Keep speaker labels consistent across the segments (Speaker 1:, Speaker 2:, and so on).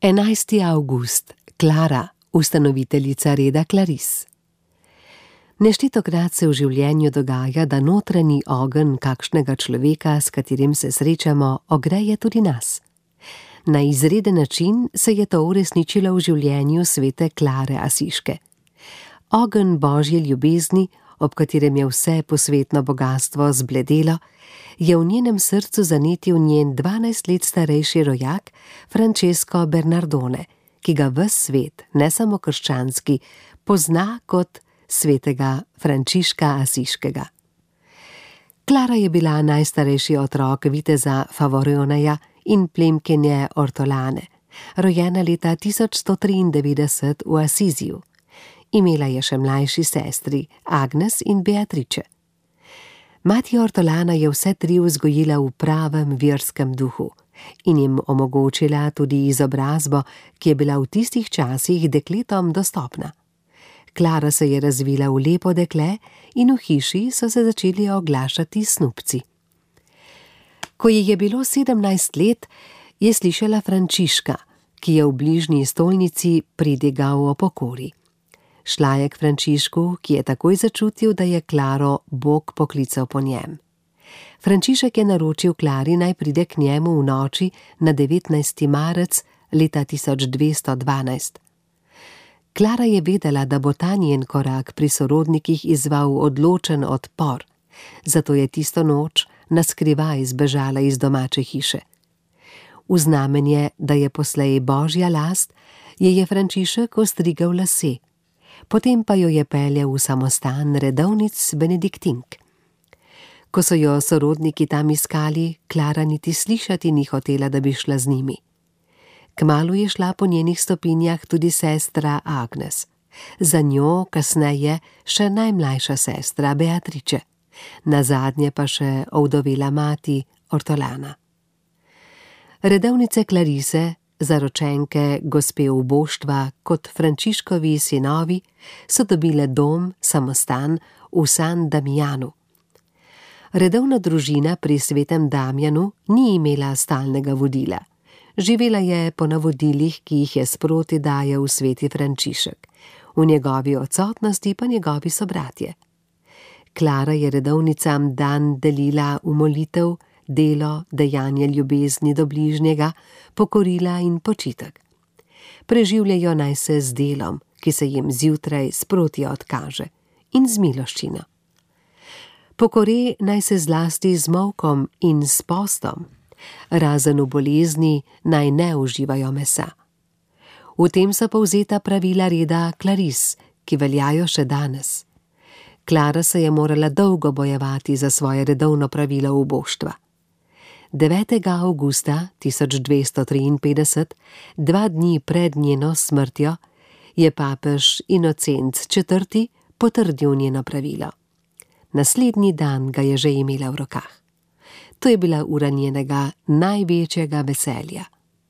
Speaker 1: 11. avgust. Klara, ustanoviteljica reda Claris. Neštetokrat se v življenju dogaja, da notranji ogenj kakšnega človeka, s katerim se srečamo, ogreje tudi nas. Na izreden način se je to uresničilo v življenju svete Klare Asiške. Ogenj Božje ljubezni, ob katerem je vse posvetno bogastvo zbledelo, je v njenem srcu zanetil njen 12 let starejši rojak Francesco Bernardone, ki ga ves svet, ne samo krščanski, pozna kot svetega Frančiška Asiškega. Klara je bila najstarejši otrok viteza Favorioneja in plemkenje Ortolane, rojena leta 1193 v Asiziju. Imela je še mlajši sestri, Agnes in Beatrice. Mati Ortolana je vse tri vzgojila v pravem verskem duhu in jim omogočila tudi izobrazbo, ki je bila v tistih časih dekletom dostopna. Klara se je razvila v lepo dekle in v hiši so se začeli oglašati snubci. Ko ji je bilo 17 let, je slišala Frančiška, ki je v bližnji stolnici pridigal o pokori. Šla je k Frančišku, ki je takoj začutil, da je Klaro Bog poklical po njem. Frančišek je naročil Klari, naj pride k njemu v noči na 19. marec leta 1212. Klara je vedela, da bo ta njen korak pri sorodnikih izzval odločen odpor, zato je tisto noč naskrivaj zbežala iz domače hiše. V znamenje, da je poslej Božja last, je Frančišek ostrigal lase. Potem pa jo je peljal v samostan redovnic benediktink. Ko so jo sorodniki tam iskali, Klara niti slišati ni hotela, da bi šla z njimi. Kmalu je šla po njenih stopinjah tudi sestra Agnes. Za njo kasneje še najmlajša sestra Beatrice, nazadnje pa še ovdovela mati Ortolana. Redovnice Clarise, zaročenke gospe uboštva kot Frančiškovi sinovi, so dobile dom, samostan v San Damijanu. Redovna družina pri svetem Damjanu ni imela stalnega vodila. Živela je po navodilih, ki jih je sproti dajal sveti Frančišek, v njegovi odsotnosti pa njegovi sobratje. Klara je redovnicam dan delila v molitev, delo, dejanje ljubezni do bližnjega, pokorila in počitek. Preživljajo naj se z delom, ki se jim zjutraj sproti odkaže, in z miloščino. Pokore naj se zlasti z molkom in s postom, razen v bolezni naj ne uživajo mesa. V tem so povzeta pravila reda Claris, ki veljajo še danes. Klara se je morala dolgo bojevati za svoje redovno pravilo uboštva. 9. avgusta 1253, 2 dni pred njeno smrtjo, je papež Inocenc IV. Potrdil njeno pravilo. Naslednji dan ga je že imela v rokah. To je bila ura njenega največjega veselja.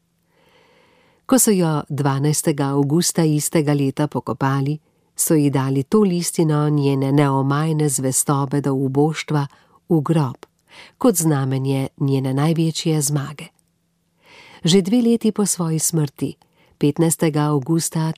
Speaker 1: Ko so jo 12. avgusta istega leta pokopali, so ji dali to listino njene neomajne zvestobe do uboštva v grob, kot znamenje njene največje zmage. Že 2 leti po svoji smrti, 15. avgusta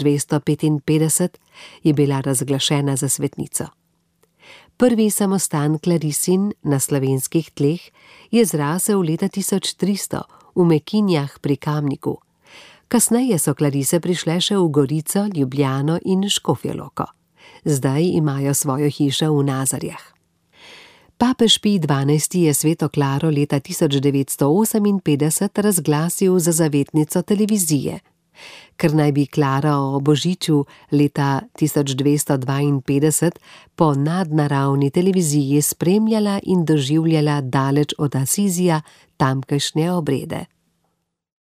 Speaker 1: 1255, je bila razglašena za svetnico. Prvi samostan Clarisin na slovenskih tleh je zrasel leta 1300 v Mekinjah pri Kamniku. Kasneje so Clarise prišle še v Gorico, Ljubljano in Škofjo Loko. Zdaj imajo svojo hišo v Nazarjah. Papež Pij XII. Je sveto Klaro leta 1958 razglasil za zavetnico televizije. Ker naj bi Klara o božiču leta 1252 po nadnaravni televiziji spremljala in doživljala daleč od Asizija tamkajšnje obrede.